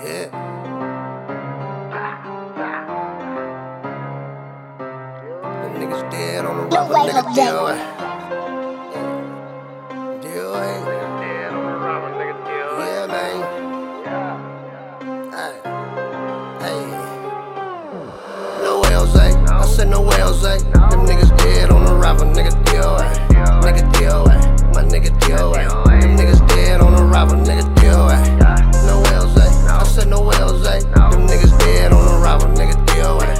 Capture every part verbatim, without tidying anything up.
Yeah. Them niggas dead on the rubber, nigga, D O A. D O A. Yeah, man. Hey. Hey. No way, Jose. I said no way, Jose. Them niggas dead on the rubber, nigga, D O A. Nigga, D O A. My nigga, D O A. Them niggas dead on the rubber, nigga, D O A. No way, Jose. I said no way, Jose. Them niggas dead on the rubber, nigga, D O A.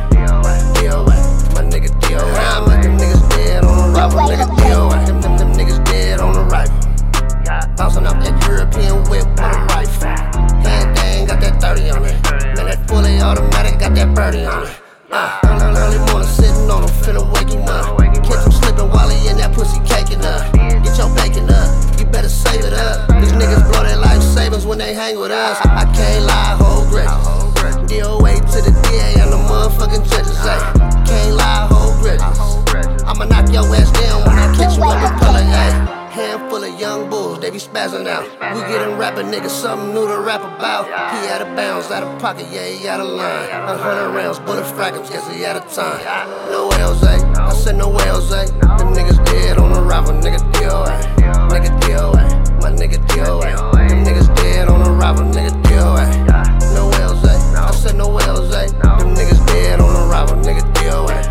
D O A. My nigga, D O A. Them niggas dead on the rubber, nigga, D O A. Them, them, them niggas dead on the rifle. Bouncing off that European whip with a rifle. Hand thing got that thirty on it. Man, that fully automatic got that birdie on it. Uh, early, early morning sitting on him, finna wake him up. Catch him slipping while he in that pussy caking up. Get your bacon up, you better save it up. These niggas blow their life savings when they hang with us. I can't lie, hold grudges. D O A to the D A and the motherfucking judges say, can't lie, hold grudges. I'ma knock your ass down when I catch you up in public, ayy. Handful of young bulls, they be spazzing out. We getting rapping niggas something new to rap about. He out of bounds, out of pocket, yeah, he out of line. A hundred rounds, bullet fragments, guess he out of time. No way, Jose. I said no way, Jose. Them niggas dead on the rival, nigga, D O A. Nigga, D O A. My nigga, D O A. Them niggas dead on the rival, nigga, D O A. No way, Jose. I said no way, Jose. Them niggas dead on the rival, nigga, D O A.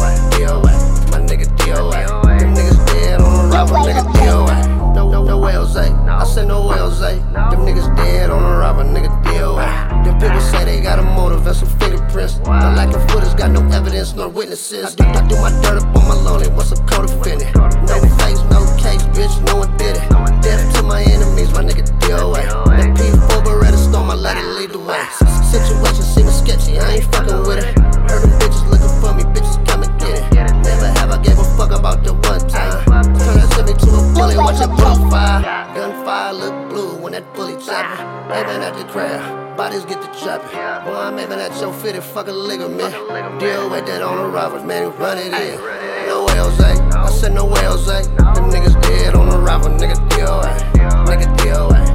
D O A. My nigga, D O A. Them niggas dead on the rival, nigga, D O A. No, no, no way, Jose. I said no way, Jose. Them niggas dead on the robber, nigga, D O A. Them people say they got a motive and some fingerprints. I like the footage, got no evidence, no witnesses. I, I do my dirt up on my lonely, what's up, co-defendant? No face, no case, bitch, no one did it. Death to my enemies, my nigga, D O A. That P four Beretta stole my letter, lead the way. Situation seeming sketchy, I ain't fucking with it. Heard them bitches looking for me, bitches come and get it. Never have I gave a fuck about the one time. Turn that semi to a bully, watch it profile. Gunfire look blue when that bully chopping. Aiming at the crowd, bodies get to chopping. Boy, I'm aiming at your fitted fucking ligament. Deal with that on the robbers, man, who run it in. No way, Jose. I said no way, Jose. Them niggas dead on the robber, nigga, D O A. Nigga, D O A.